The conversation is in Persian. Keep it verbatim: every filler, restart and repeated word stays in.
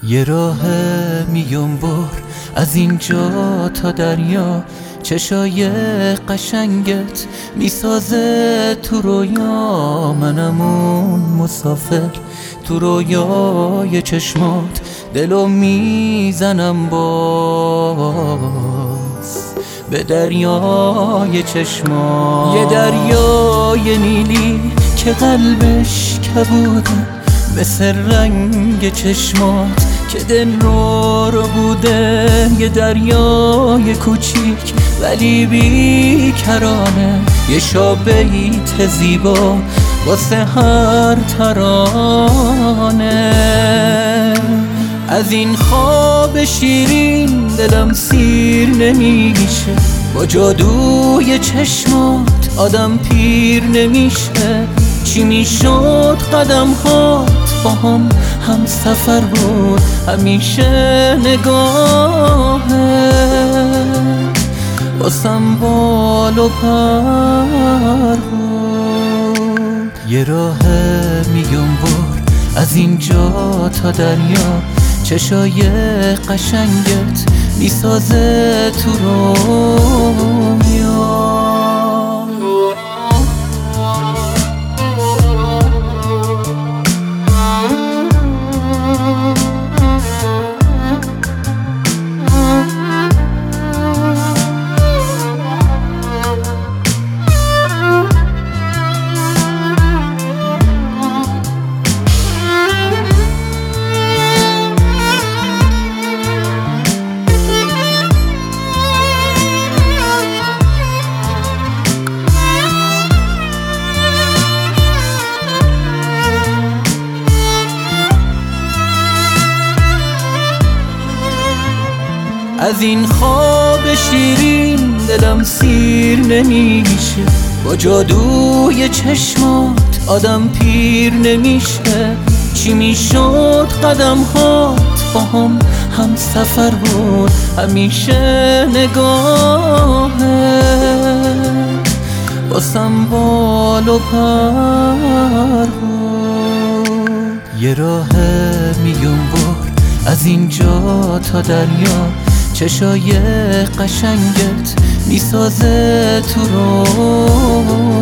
یه راه میون بر از اینجا تا دریا، چشای قشنگت میسازه تو رویا. منم اون مسافر تو رویای چشمات، دلو میزنم باز به دریای چشمات. یه دریای نیلی که قلبش کبوده، مثل رنگ چشمات که دل رو رو بوده. یه دریای کوچیک ولی بیکرانه، یه شابهیت زیبا واسه هر ترانه. از این خواب شیرین دلم سیر نمیشه، با جادوی چشمات آدم پیر نمیشه. چی میشد قدم هات با هم هم سفر بود، همیشه نگاهت واسم بال و پر بود. یه راه میون بر از اینجا تا دریا، چشای قشنگت میسازه تو رویا. از این خواب شیرین دلم سیر نمیشه، با جادوی چشمات آدم پیر نمیشه. چی میشد قدم هات با هم هم سفر بود، همیشه نگاهت واسم بال و پر بود. یه راه میون بر از اینجا تا دریا، چشای قشنگت میسازه تو رو